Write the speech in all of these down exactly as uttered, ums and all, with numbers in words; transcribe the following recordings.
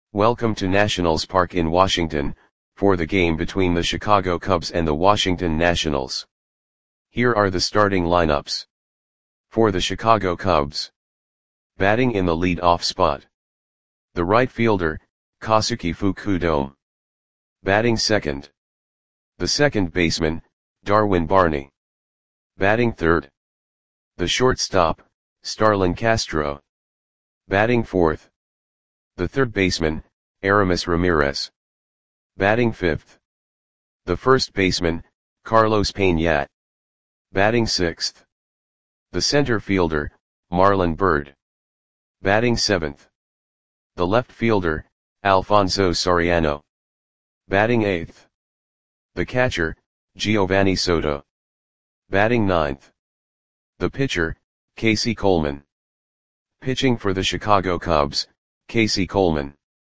Welcome to Nationals Park in Washington, for the game between the Chicago Cubs and the Washington Nationals. Here are the starting lineups. For the Chicago Cubs. Batting in the lead-off spot. The right fielder, Kosuke Fukudome. Batting second. The second baseman, Darwin Barney. Batting third. The shortstop, Starlin Castro. Batting fourth. The third baseman, Aramis Ramirez. Batting fifth. The first baseman, Carlos Peña. Batting sixth. The center fielder, Marlon Byrd. Batting seventh. The left fielder, Alfonso Soriano. Batting eighth. The catcher, Giovanni Soto. Batting ninth. The pitcher, Casey Coleman. Pitching for the Chicago Cubs, Casey Coleman.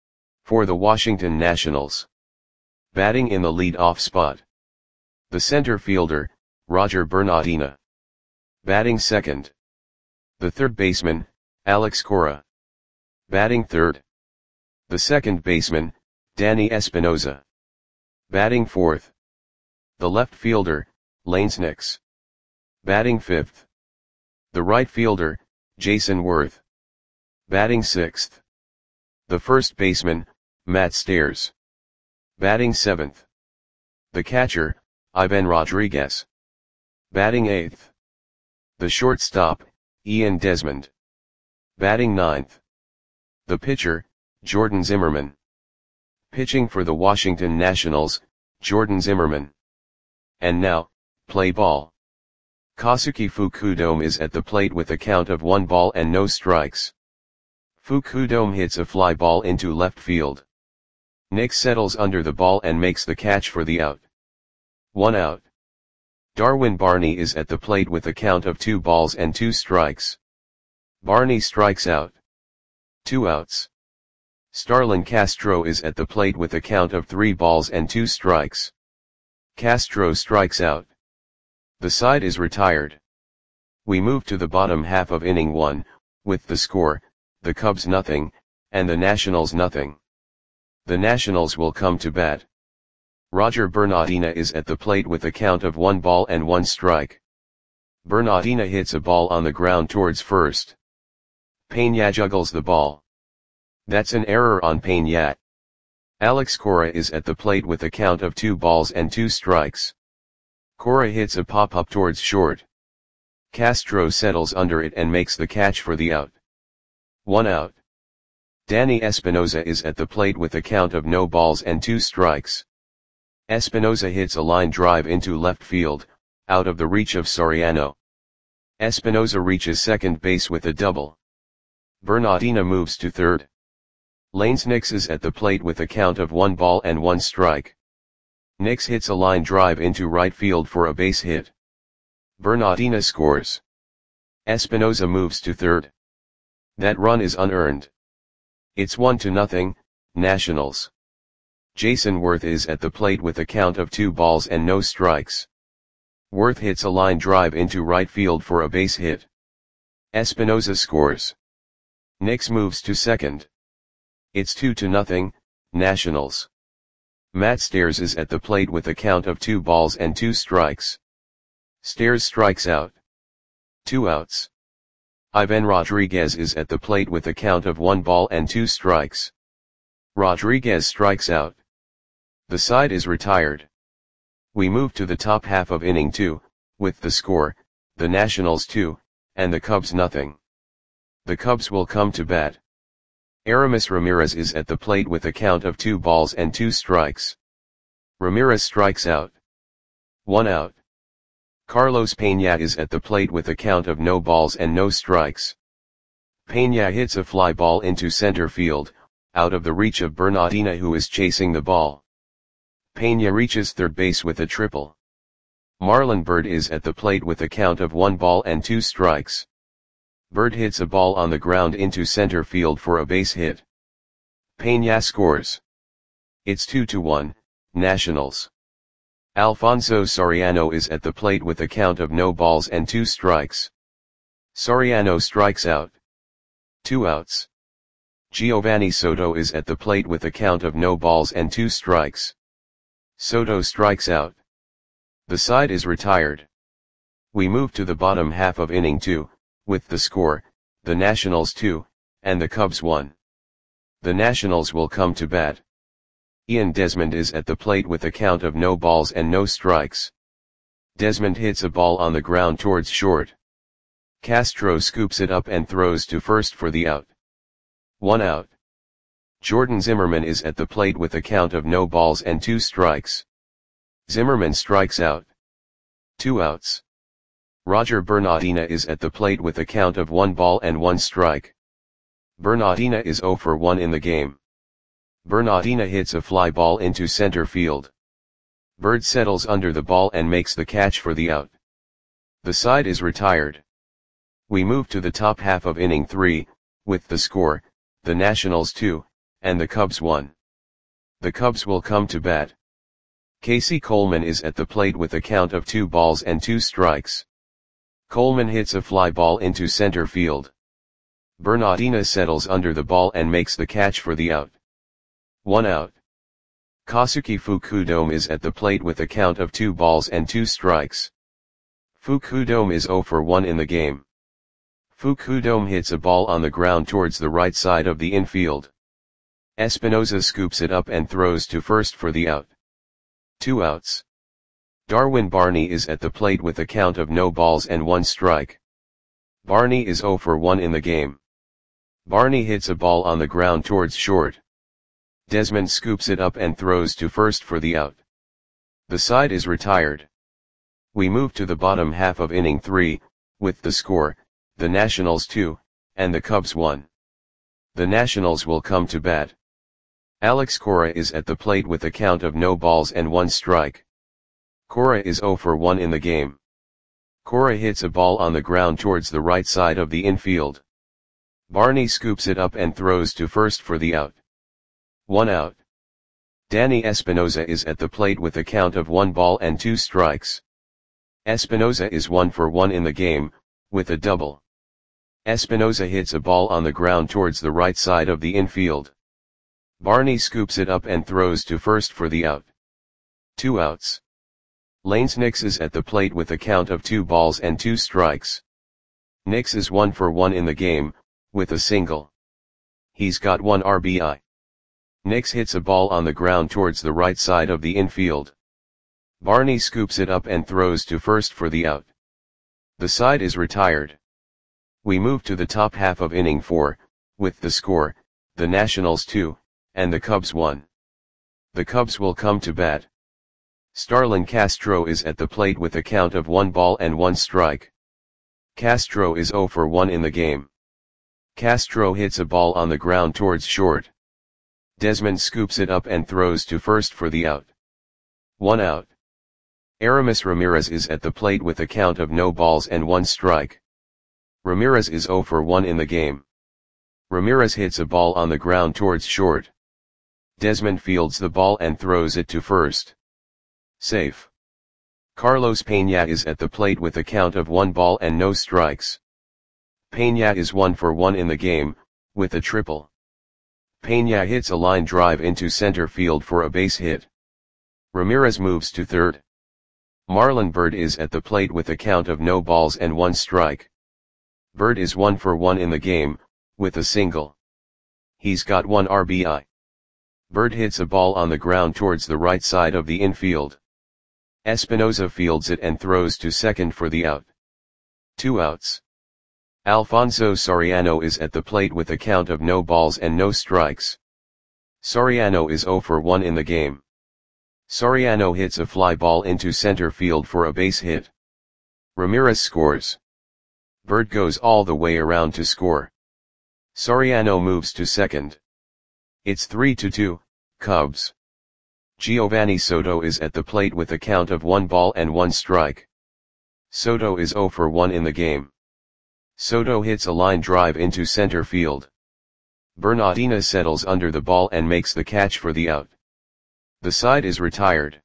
For the Washington Nationals. Batting in the lead-off spot. The center fielder, Roger Bernardina. Batting second. The third baseman, Alex Cora. Batting third. The second baseman, Danny Espinoza. Batting fourth. The left fielder, Lance Nix. Batting fifth. The right fielder, Jason Worth. Batting sixth. The first baseman, Matt Stairs. Batting seventh. The catcher, Ivan Rodriguez. Batting eighth. The shortstop, Ian Desmond. Batting ninth. The pitcher, Jordan Zimmerman. Pitching for the Washington Nationals, Jordan Zimmerman. And now, play ball. Kosuke Fukudome is at the plate with a count of one ball and no strikes. Fukudome hits a fly ball into left field. Nix settles under the ball and makes the catch for the out. One out. Darwin Barney is at the plate with a count of two balls and two strikes. Barney strikes out. Two outs. Starlin Castro is at the plate with a count of three balls and two strikes. Castro strikes out. The side is retired. We move to the bottom half of inning one, with the score, the Cubs nothing, and the Nationals nothing. The Nationals will come to bat. Roger Bernardina is at the plate with a count of one ball and one strike. Bernardina hits a ball on the ground towards first. Peña juggles the ball. That's an error on Peña. Alex Cora is at the plate with a count of two balls and two strikes. Cora hits a pop-up towards short. Castro settles under it and makes the catch for the out. One out. Danny Espinoza is at the plate with a count of no balls and two strikes. Espinoza hits a line drive into left field, out of the reach of Soriano. Espinoza reaches second base with a double. Bernardina moves to third. Lance Nix is at the plate with a count of one ball and one strike. Nix hits a line drive into right field for a base hit. Bernardina scores. Espinoza moves to third. That run is unearned. It's one to nothing, Nationals. Jason Worth is at the plate with a count of two balls and no strikes. Worth hits a line drive into right field for a base hit. Espinoza scores. Nix moves to second. It's two to nothing, Nationals. Matt Stairs is at the plate with a count of two balls and two strikes. Stairs strikes out. Two outs. Ivan Rodriguez is at the plate with a count of one ball and two strikes. Rodriguez strikes out. The side is retired. We move to the top half of inning two, with the score, the Nationals two, and the Cubs nothing. The Cubs will come to bat. Aramis Ramirez is at the plate with a count of two balls and two strikes. Ramirez strikes out. One out. Carlos Peña is at the plate with a count of no balls and no strikes. Peña hits a fly ball into center field, out of the reach of Bernardina who is chasing the ball. Peña reaches third base with a triple. Marlon Byrd is at the plate with a count of one ball and two strikes. Byrd hits a ball on the ground into center field for a base hit. Peña scores. It's two to one, Nationals. Alfonso Soriano is at the plate with a count of no balls and two strikes. Soriano strikes out. Two outs. Giovanni Soto is at the plate with a count of no balls and two strikes. Soto strikes out. The side is retired. We move to the bottom half of inning two, with the score, the Nationals two, and the Cubs one. The Nationals will come to bat. Ian Desmond is at the plate with a count of no balls and no strikes. Desmond hits a ball on the ground towards short. Castro scoops it up and throws to first for the out. One out. Jordan Zimmermann is at the plate with a count of no balls and two strikes. Zimmermann strikes out. Two outs. Roger Bernardina is at the plate with a count of one ball and one strike. Bernardina is zero for one in the game. Bernardina hits a fly ball into center field. Bird settles under the ball and makes the catch for the out. The side is retired. We move to the top half of inning three, with the score, the Nationals two, and the Cubs one. The Cubs will come to bat. Casey Coleman is at the plate with a count of two balls and two strikes. Coleman hits a fly ball into center field. Bernardina settles under the ball and makes the catch for the out. One out. Kosuke Fukudome is at the plate with a count of two balls and two strikes. Fukudome is zero for one in the game. Fukudome hits a ball on the ground towards the right side of the infield. Espinoza scoops it up and throws to first for the out. Two outs. Darwin Barney is at the plate with a count of no balls and one strike. Barney is zero for one in the game. Barney hits a ball on the ground towards short. Desmond scoops it up and throws to first for the out. The side is retired. We move to the bottom half of inning three, with the score, the Nationals two, and the Cubs one. The Nationals will come to bat. Alex Cora is at the plate with a count of no balls and one strike. Cora is zero for one in the game. Cora hits a ball on the ground towards the right side of the infield. Barney scoops it up and throws to first for the out. One out. Danny Espinoza is at the plate with a count of one ball and two strikes. Espinoza is one for one in the game, with a double. Espinoza hits a ball on the ground towards the right side of the infield. Barney scoops it up and throws to first for the out. Two outs. Lanes Nix is at the plate with a count of two balls and two strikes. Nix is one for one in the game, with a single. He's got one R B I. Nix hits a ball on the ground towards the right side of the infield. Barney scoops it up and throws to first for the out. The side is retired. We move to the top half of inning four, with the score, the Nationals two, and the Cubs one. The Cubs will come to bat. Starlin Castro is at the plate with a count of one ball and one strike. Castro is zero for one in the game. Castro hits a ball on the ground towards short. Desmond scoops it up and throws to first for the out. One out. Aramis Ramirez is at the plate with a count of no balls and one strike. Ramirez is zero for one in the game. Ramirez hits a ball on the ground towards short. Desmond fields the ball and throws it to first. Safe. Carlos Peña is at the plate with a count of one ball and no strikes. Peña is one for one in the game, with a triple. Peña hits a line drive into center field for a base hit. Ramirez moves to third. Marlon Byrd is at the plate with a count of no balls and one strike. Byrd is one for one in the game, with a single. He's got one R B I. Byrd hits a ball on the ground towards the right side of the infield. Espinoza fields it and throws to second for the out. Two outs. Alfonso Soriano is at the plate with a count of no balls and no strikes. Soriano is zero for one in the game. Soriano hits a fly ball into center field for a base hit. Ramirez scores. Byrd goes all the way around to score. Soriano moves to second. It's three to two, Cubs. Giovanni Soto is at the plate with a count of one ball and one strike. Soto is zero for one in the game. Soto hits a line drive into center field. Bernardina settles under the ball and makes the catch for the out. The side is retired.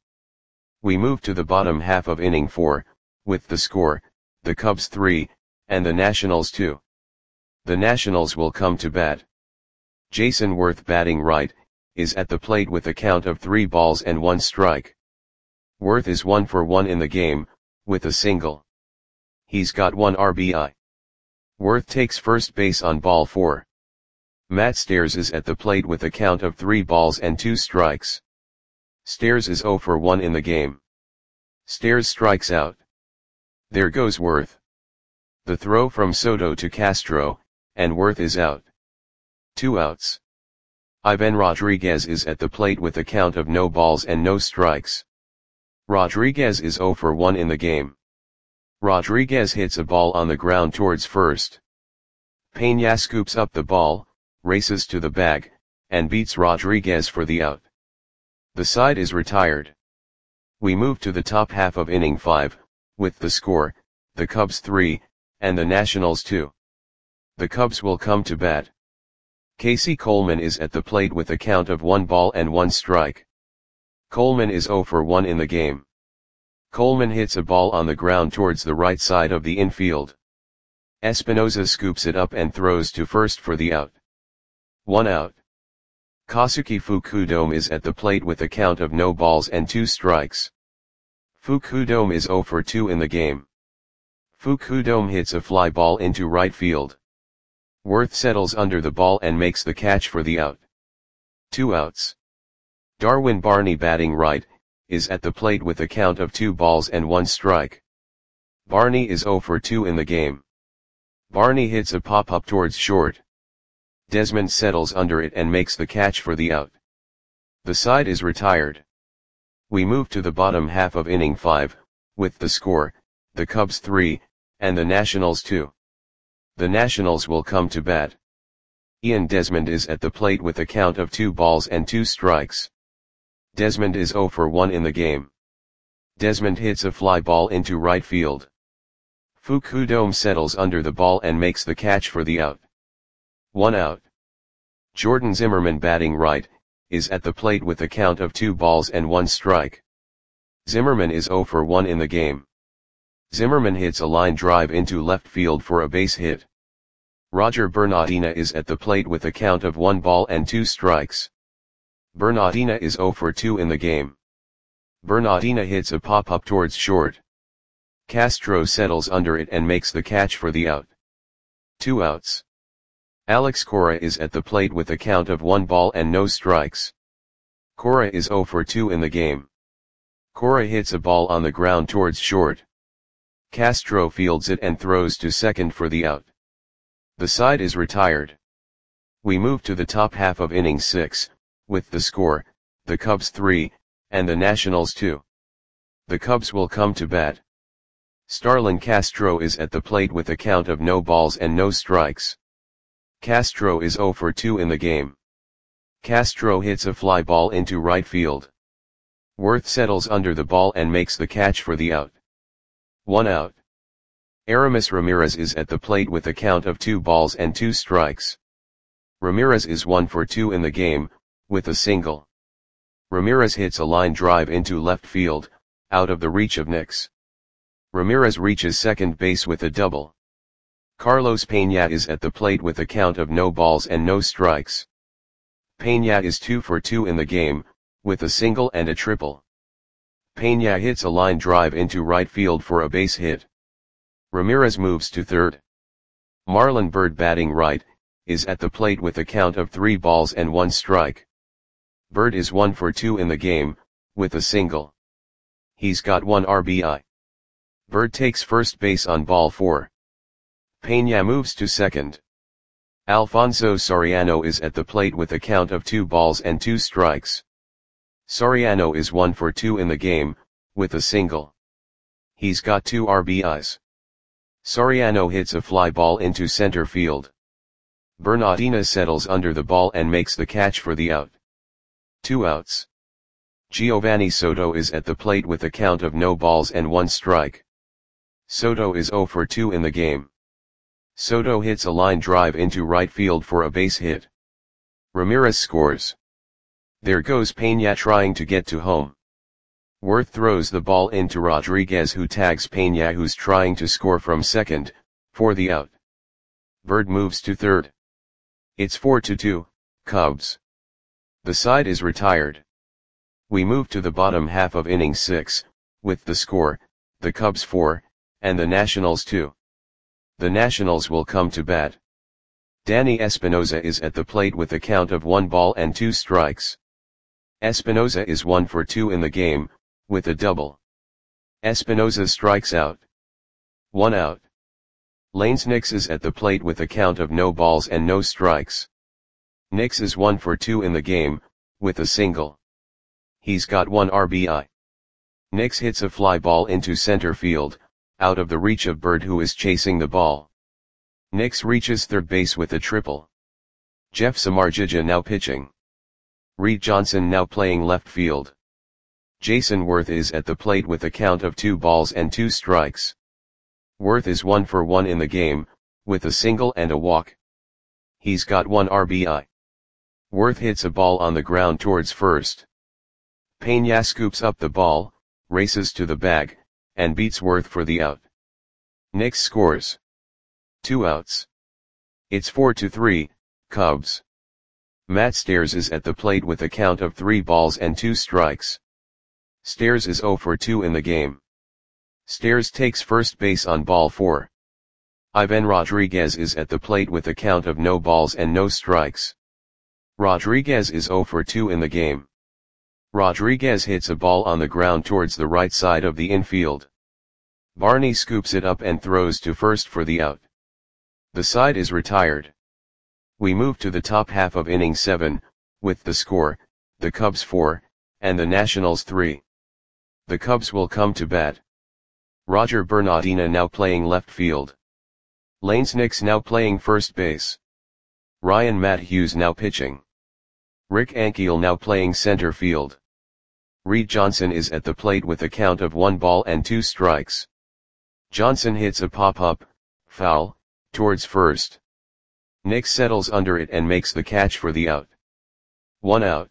We move to the bottom half of inning four, with the score, the Cubs three, and the Nationals two. The Nationals will come to bat. Jason Worth batting right, is at the plate with a count of three balls and one strike. Worth is one for one in the game, with a single. He's got one R B I. Worth takes first base on ball four. Matt Stairs is at the plate with a count of three balls and two strikes. Stairs is zero for one in the game. Stairs strikes out. There goes Worth. The throw from Soto to Castro, and Worth is out. Two outs. Ivan Rodriguez is at the plate with a count of no balls and no strikes. Rodriguez is zero for one in the game. Rodriguez hits a ball on the ground towards first. Peña scoops up the ball, races to the bag, and beats Rodriguez for the out. The side is retired. We move to the top half of inning five, with the score, the Cubs three, and the Nationals two. The Cubs will come to bat. Casey Coleman is at the plate with a count of one ball and one strike. Coleman is zero for one in the game. Coleman hits a ball on the ground towards the right side of the infield. Espinosa scoops it up and throws to first for the out. One out. Kosuke Fukudome is at the plate with a count of no balls and two strikes. Fukudome is zero for two in the game. Fukudome hits a fly ball into right field. Worth settles under the ball and makes the catch for the out. Two outs. Darwin Barney batting right, is at the plate with a count of two balls and one strike. Barney is zero for two in the game. Barney hits a pop-up towards short. Desmond settles under it and makes the catch for the out. The side is retired. We move to the bottom half of inning five, with the score, the Cubs three, and the Nationals two. The Nationals will come to bat. Ian Desmond is at the plate with a count of two balls and two strikes. Desmond is zero for one in the game. Desmond hits a fly ball into right field. Fukudome settles under the ball and makes the catch for the out. One out. Jordan Zimmerman batting right, is at the plate with a count of two balls and one strike. Zimmerman is zero for one in the game. Zimmerman hits a line drive into left field for a base hit. Roger Bernardina is at the plate with a count of one ball and two strikes. Bernardina is zero for two in the game. Bernardina hits a pop-up towards short. Castro settles under it and makes the catch for the out. Two outs. Alex Cora is at the plate with a count of one ball and no strikes. Cora is zero for two in the game. Cora hits a ball on the ground towards short. Castro fields it and throws to second for the out. The side is retired. We move to the top half of inning six, with the score, the Cubs three, and the Nationals two. The Cubs will come to bat. Starlin Castro is at the plate with a count of no balls and no strikes. Castro is zero for two in the game. Castro hits a fly ball into right field. Worth settles under the ball and makes the catch for the out. One out. Aramis Ramirez is at the plate with a count of two balls and two strikes. Ramirez is one for two in the game, with a single. Ramirez hits a line drive into left field, out of the reach of Nix. Ramirez reaches second base with a double. Carlos Peña is at the plate with a count of no balls and no strikes. Peña is two for two in the game, with a single and a triple. Peña hits a line drive into right field for a base hit. Ramirez moves to third. Marlon Byrd batting right, is at the plate with a count of three balls and one strike. Byrd is one for two in the game, with a single. He's got one R B I. Byrd takes first base on ball four. Peña moves to second. Alfonso Soriano is at the plate with a count of two balls and two strikes. Soriano is one for two in the game, with a single. He's got two R B Is. Soriano hits a fly ball into center field. Bernardina settles under the ball and makes the catch for the out. Two outs. Giovanni Soto is at the plate with a count of no balls and one strike. Soto is zero for two in the game. Soto hits a line drive into right field for a base hit. Ramirez scores. There goes Peña trying to get to home. Worth throws the ball into Rodriguez, who tags Peña, who's trying to score from second, for the out. Byrd moves to third. It's four to two, Cubs. The side is retired. We move to the bottom half of inning six, with the score, the Cubs four, and the Nationals two. The Nationals will come to bat. Danny Espinosa is at the plate with a count of one ball and two strikes. Espinosa is one for two in the game, with a double. Espinosa strikes out. One out. Lanes Nix is at the plate with a count of no balls and no strikes. Nix is one for two in the game, with a single. He's got one R B I. Nix hits a fly ball into center field, out of the reach of Bird, who is chasing the ball. Nix reaches third base with a triple. Jeff Samardzija now pitching. Reed Johnson now playing left field. Jason Worth is at the plate with a count of two balls and two strikes. Worth is one for one in the game, with a single and a walk. He's got one R B I. Worth hits a ball on the ground towards first. Peña scoops up the ball, races to the bag, and beats Worth for the out. Nix scores. Two outs. It's four to three, Cubs. Matt Stairs is at the plate with a count of three balls and two strikes. Stairs is zero for two in the game. Stairs takes first base on ball four. Ivan Rodriguez is at the plate with a count of no balls and no strikes. Rodriguez is zero for two in the game. Rodriguez hits a ball on the ground towards the right side of the infield. Barney scoops it up and throws to first for the out. The side is retired. We move to the top half of inning seven, with the score, the Cubs four, and the Nationals three. The Cubs will come to bat. Roger Bernardina now playing left field. Lanes Nix now playing first base. Ryan Matt Hughes now pitching. Rick Ankiel now playing center field. Reed Johnson is at the plate with a count of one ball and two strikes. Johnson hits a pop-up, foul, towards first. Nix settles under it and makes the catch for the out. One out.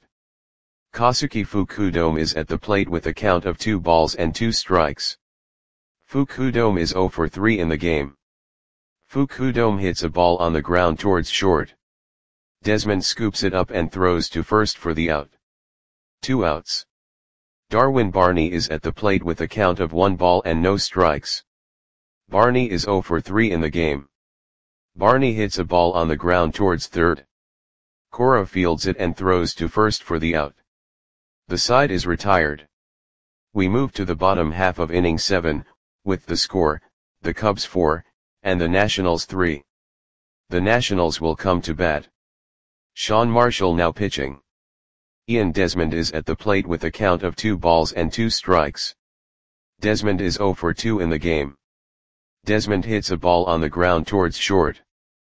Kazuki Fukudome is at the plate with a count of two balls and two strikes. Fukudome is zero for three in the game. Fukudome hits a ball on the ground towards short. Desmond scoops it up and throws to first for the out. Two outs. Darwin Barney is at the plate with a count of one ball and no strikes. Barney is zero for three in the game. Barney hits a ball on the ground towards third. Cora fields it and throws to first for the out. The side is retired. We move to the bottom half of inning seven, with the score, the Cubs four, and the Nationals three. The Nationals will come to bat. Sean Marshall now pitching. Ian Desmond is at the plate with a count of two balls and two strikes. Desmond is zero for two in the game. Desmond hits a ball on the ground towards short.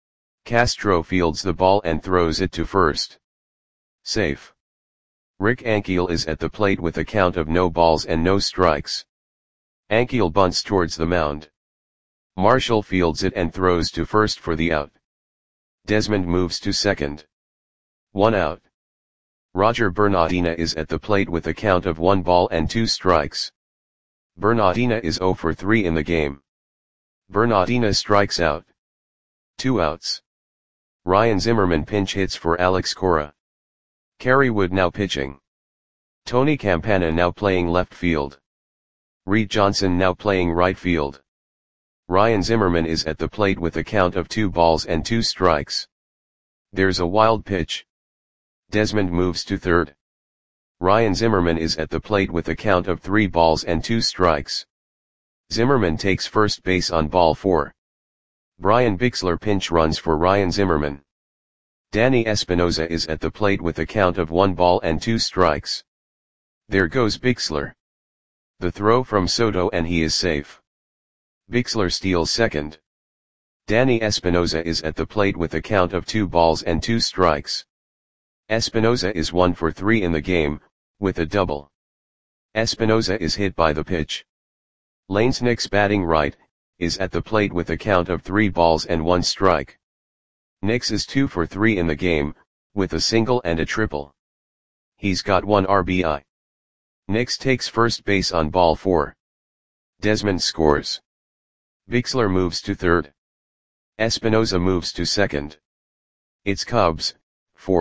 Castro fields the ball and throws it to first. Safe. Rick Ankiel is at the plate with a count of no balls and no strikes. Ankiel bunts towards the mound. Marshall fields it and throws to first for the out. Desmond moves to second. One out. Roger Bernardina is at the plate with a count of one ball and two strikes. Bernardina is zero for three in the game. Bernardina strikes out. Two outs. Ryan Zimmerman pinch hits for Alex Cora. Kerry Wood now pitching. Tony Campana now playing left field. Reed Johnson now playing right field. Ryan Zimmerman is at the plate with a count of two balls and two strikes. There's a wild pitch. Desmond moves to third. Ryan Zimmerman is at the plate with a count of three balls and two strikes. Zimmerman takes first base on ball four. Brian Bixler pinch runs for Ryan Zimmerman. Danny Espinosa is at the plate with a count of one ball and two strikes. There goes Bixler. The throw from Soto and he is safe. Bixler steals second. Danny Espinosa is at the plate with a count of two balls and two strikes. Espinosa is one for three in the game, with a double. Espinosa is hit by the pitch. Lanes Nix batting right, is at the plate with a count of three balls and one strike. Nix is two for three in the game, with a single and a triple. He's got one R B I. Nix takes first base on ball four. Desmond scores. Bixler moves to third. Espinosa moves to second. It's Cubs, four,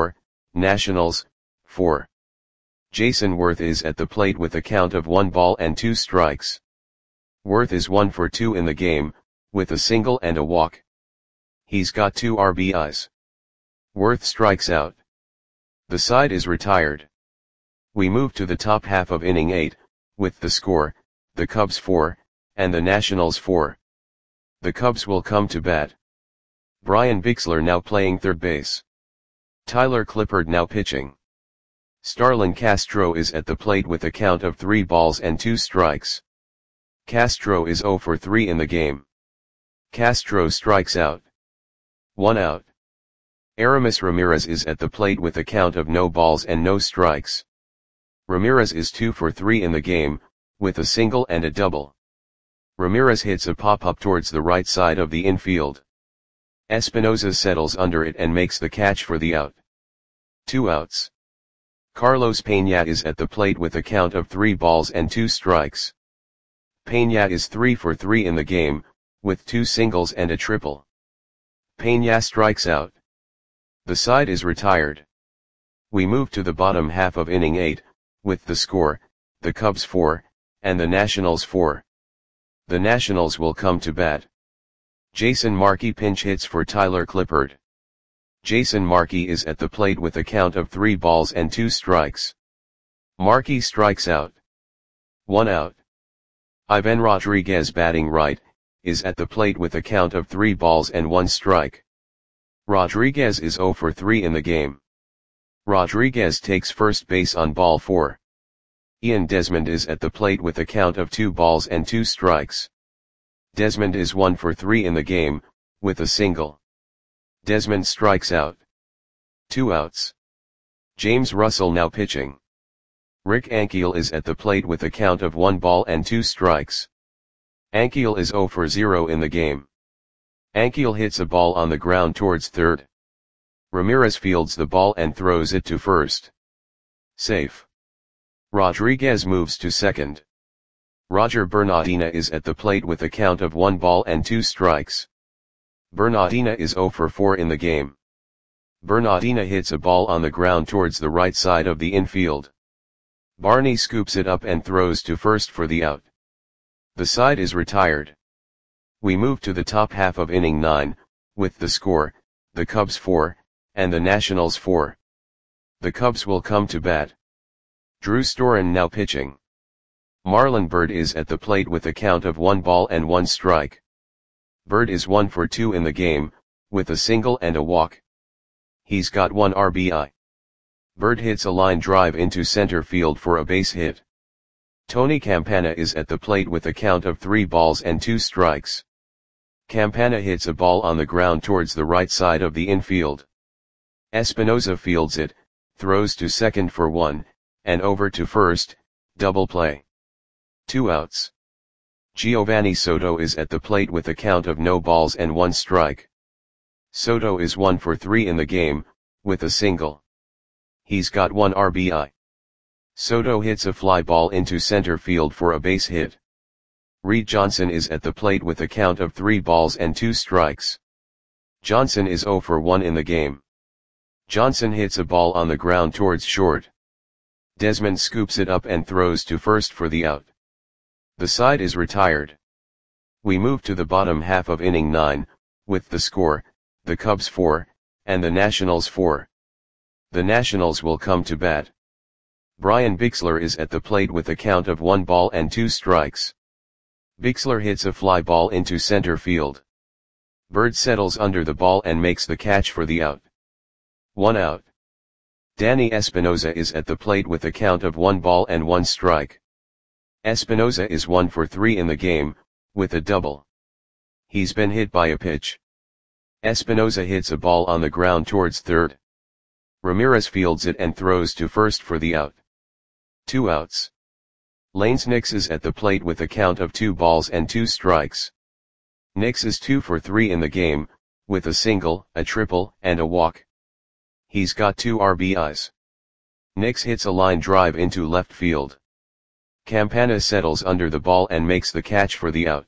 Nationals, four. Jason Worth is at the plate with a count of one ball and two strikes. Worth is one for two in the game, with a single and a walk. He's got two R B Is. Worth strikes out. The side is retired. We move to the top half of inning eight, with the score, the Cubs four, and the Nationals four. The Cubs will come to bat. Brian Bixler now playing third base. Tyler Clippard now pitching. Starlin Castro is at the plate with a count of three balls and two strikes. Castro is zero for three in the game. Castro strikes out. One out. Aramis Ramirez is at the plate with a count of no balls and no strikes. Ramirez is two for three in the game, with a single and a double. Ramirez hits a pop-up towards the right side of the infield. Espinosa settles under it and makes the catch for the out. Two outs. Carlos Peña is at the plate with a count of three balls and two strikes. Peña is three for three in the game, with two singles and a triple. Peña strikes out. The side is retired. We move to the bottom half of inning eight, with the score, the Cubs four, and the Nationals four. The Nationals will come to bat. Jason Markey pinch hits for Tyler Clippard. Jason Markey is at the plate with a count of three balls and two strikes. Markey strikes out. One out. Ivan Rodriguez batting right, is at the plate with a count of three balls and one strike. Rodriguez is zero for three in the game. Rodriguez takes first base on ball four. Ian Desmond is at the plate with a count of two balls and two strikes. Desmond is one for three in the game, with a single. Desmond strikes out. Two outs. James Russell now pitching. Rick Ankiel is at the plate with a count of one ball and two strikes. Ankiel is zero for zero in the game. Ankiel hits a ball on the ground towards third. Ramirez fields the ball and throws it to first. Safe. Rodriguez moves to second. Roger Bernardina is at the plate with a count of one ball and two strikes. Bernardina is zero for four in the game. Bernardina hits a ball on the ground towards the right side of the infield. Barney scoops it up and throws to first for the out. The side is retired. We move to the top half of inning nine, with the score, the Cubs four, and the Nationals four. The Cubs will come to bat. Drew Storen now pitching. Marlon Byrd is at the plate with a count of one ball and one strike. Byrd is one for two in the game, with a single and a walk. He's got one R B I. Byrd hits a line drive into center field for a base hit. Tony Campana is at the plate with a count of three balls and two strikes. Campana hits a ball on the ground towards the right side of the infield. Espinosa fields it, throws to second for one, and over to first, double play. Two outs. Giovanni Soto is at the plate with a count of no balls and one strike. Soto is one for three in the game, with a single. He's got one R B I. Soto hits a fly ball into center field for a base hit. Reed Johnson is at the plate with a count of three balls and two strikes. Johnson is zero for one in the game. Johnson hits a ball on the ground towards short. Desmond scoops it up and throws to first for the out. The side is retired. We move to the bottom half of inning nine, with the score, the Cubs four, and the Nationals four. The Nationals will come to bat. Brian Bixler is at the plate with a count of one ball and two strikes. Bixler hits a fly ball into center field. Byrd settles under the ball and makes the catch for the out. One out. Danny Espinosa is at the plate with a count of one ball and one strike. Espinosa is one for three in the game, with a double. He's been hit by a pitch. Espinosa hits a ball on the ground towards third. Ramirez fields it and throws to first for the out. Two outs. Lanes Nix is at the plate with a count of two balls and two strikes. Nix is two for three in the game, with a single, a triple, and a walk. He's got two R B Is. Nix hits a line drive into left field. Campana settles under the ball and makes the catch for the out.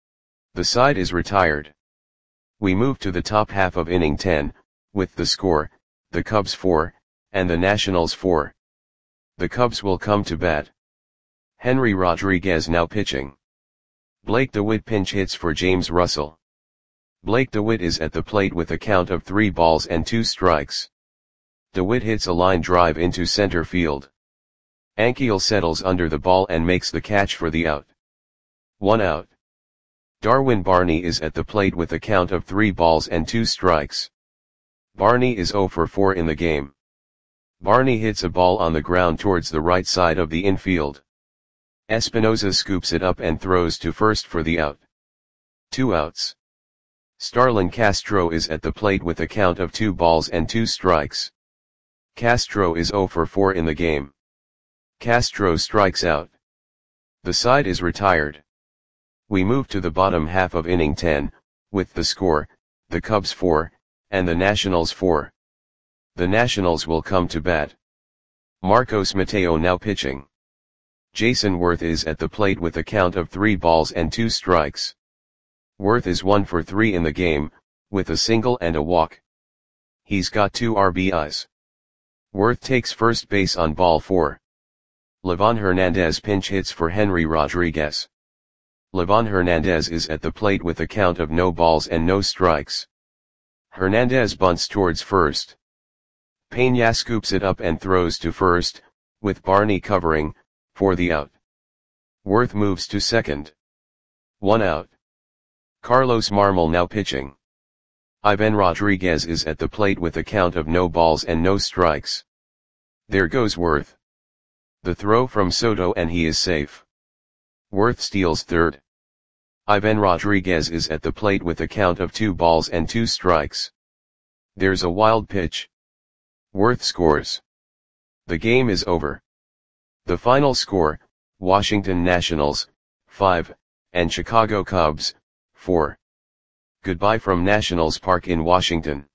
The side is retired. We move to the top half of inning ten, with the score, the Cubs four, and the Nationals four. The Cubs will come to bat. Henry Rodriguez now pitching. Blake DeWitt pinch hits for James Russell. Blake DeWitt is at the plate with a count of three balls and two strikes. DeWitt hits a line drive into center field. Ankiel settles under the ball and makes the catch for the out. One out. Darwin Barney is at the plate with a count of three balls and two strikes. Barney is zero for four in the game. Barney hits a ball on the ground towards the right side of the infield. Espinosa scoops it up and throws to first for the out. Two outs. Starlin Castro is at the plate with a count of two balls and two strikes. Castro is zero for four in the game. Castro strikes out. The side is retired. We move to the bottom half of inning ten, with the score, the Cubs four, and the Nationals four. The Nationals will come to bat. Marcos Mateo now pitching. Jason Worth is at the plate with a count of three balls and two strikes. Worth is one for three in the game, with a single and a walk. He's got two R B Is. Worth takes first base on ball four. Livan Hernandez pinch hits for Henry Rodriguez. Livan Hernandez is at the plate with a count of no balls and no strikes. Hernandez bunts towards first. Peña scoops it up and throws to first, with Barney covering, for the out. Worth moves to second. One out. Carlos Marmol now pitching. Ivan Rodriguez is at the plate with a count of no balls and no strikes. There goes Worth. The throw from Soto and he is safe. Worth steals third. Ivan Rodriguez is at the plate with a count of two balls and two strikes. There's a wild pitch. Worth scores. The game is over. The final score, Washington Nationals, five, and Chicago Cubs, four. Goodbye from Nationals Park in Washington.